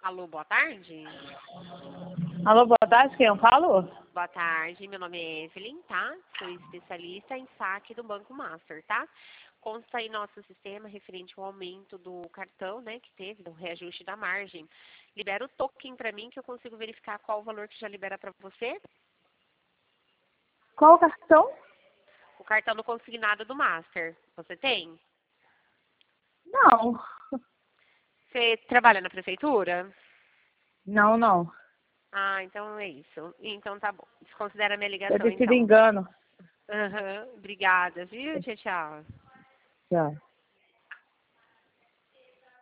Alô, boa tarde. Alô, boa tarde, quem eu falo? Boa tarde, meu nome é Evelyn, tá? Sou especialista em saque do Banco Master, tá? Consta aí nosso sistema referente ao aumento do cartão, né, que teve, do reajuste da margem. Libera o token para mim que eu consigo verificar qual o valor que já libera para você. Qual o cartão? O cartão do consignado do Master. Você tem? Não. Você trabalha na prefeitura? Não, não. Ah, então é isso. Então tá bom. Desconsidera a minha ligação, Deve ter sido então. engano. Aham, obrigada, viu? Tchau, tchau. Tchau.